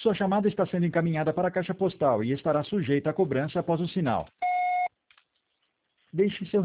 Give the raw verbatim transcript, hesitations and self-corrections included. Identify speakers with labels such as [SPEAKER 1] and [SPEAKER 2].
[SPEAKER 1] Sua chamada está sendo encaminhada para a caixa postal e estará sujeita a cobrança após o sinal. Deixe seu